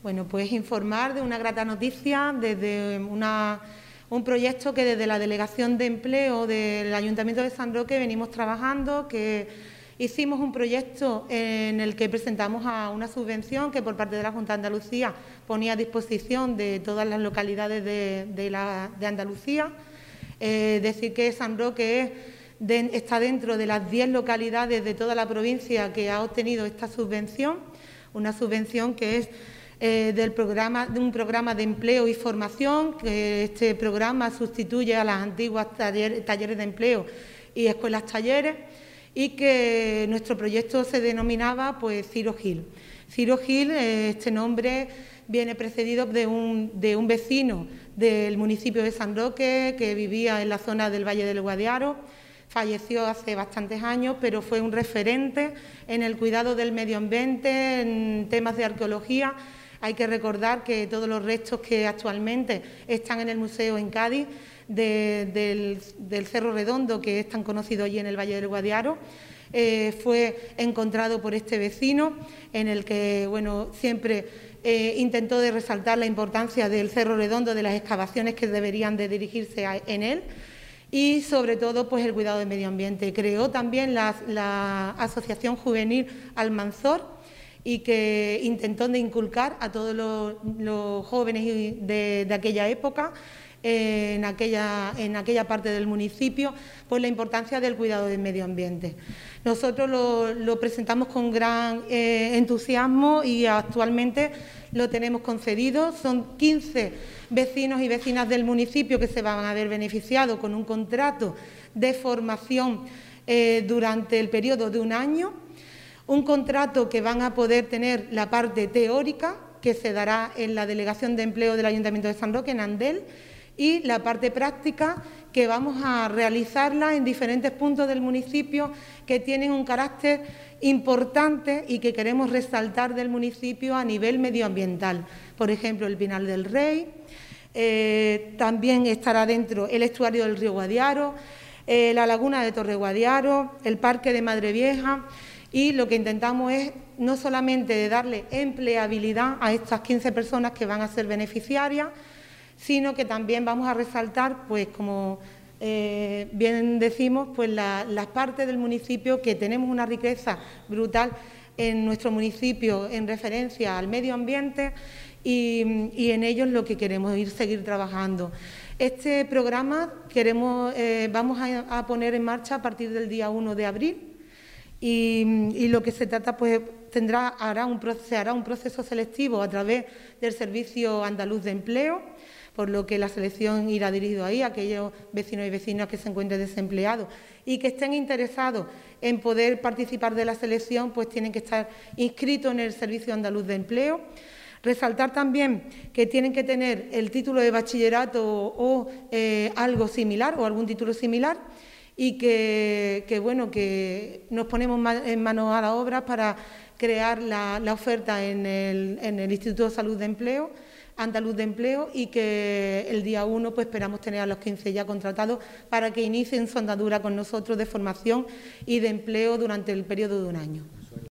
Bueno, pues informar de una grata noticia desde un proyecto que desde la Delegación de Empleo del Ayuntamiento de San Roque venimos trabajando, que hicimos un proyecto en el que presentamos a una subvención que por parte de la Junta de Andalucía ponía a disposición de todas las localidades de Andalucía. Decir que San Roque está dentro de las 10 localidades de toda la provincia que ha obtenido esta subvención, una subvención que es de un programa de empleo y formación, que este programa sustituye a las antiguas talleres de empleo y escuelas talleres, y que nuestro proyecto se denominaba pues Ciro Gil. Ciro Gil, este nombre viene precedido de un vecino del municipio de San Roque que vivía en la zona del Valle del Guadiaro. Falleció hace bastantes años, pero fue un referente en el cuidado del medio ambiente, en temas de arqueología. Hay que recordar que todos los restos que actualmente están en el museo en Cádiz, del Cerro Redondo, que es tan conocido allí en el Valle del Guadiaro, fue encontrado por este vecino, en el que bueno, siempre intentó de resaltar la importancia del Cerro Redondo, de las excavaciones que deberían de dirigirse en él, y sobre todo pues el cuidado del medio ambiente. Creó también la Asociación Juvenil Almanzor, y que intentó de inculcar a todos los jóvenes de aquella época, en aquella parte del municipio, pues la importancia del cuidado del medio ambiente. Nosotros lo presentamos con gran entusiasmo y actualmente lo tenemos concedido. Son 15 vecinos y vecinas del municipio que se van a ver beneficiados con un contrato de formación durante el periodo de un año. Un contrato que van a poder tener la parte teórica, que se dará en la Delegación de Empleo del Ayuntamiento de San Roque, en Andel, y la parte práctica, que vamos a realizarla en diferentes puntos del municipio que tienen un carácter importante y que queremos resaltar del municipio a nivel medioambiental. Por ejemplo, el Pinal del Rey, también estará dentro el estuario del río Guadiaro, la laguna de Torre Guadiaro, el Parque de Madrevieja. Y lo que intentamos es no solamente darle empleabilidad a estas 15 personas que van a ser beneficiarias, sino que también vamos a resaltar, pues como bien decimos, pues las partes del municipio que tenemos una riqueza brutal en nuestro municipio en referencia al medio ambiente y en ello es lo que queremos seguir trabajando. Este programa vamos a poner en marcha a partir del día 1 de abril. Y lo que se trata, pues, se hará un proceso selectivo a través del Servicio Andaluz de Empleo, por lo que la selección irá dirigido ahí a aquellos vecinos y vecinas que se encuentren desempleados y que estén interesados en poder participar de la selección, pues tienen que estar inscritos en el Servicio Andaluz de Empleo. Resaltar también que tienen que tener el título de bachillerato o algo similar o algún título similar, y que nos ponemos en manos a la obra para crear la oferta en el Instituto de Salud de Empleo, Andaluz de Empleo, y que el día 1 pues esperamos tener a los 15 ya contratados para que inicien su andadura con nosotros de formación y de empleo durante el periodo de un año.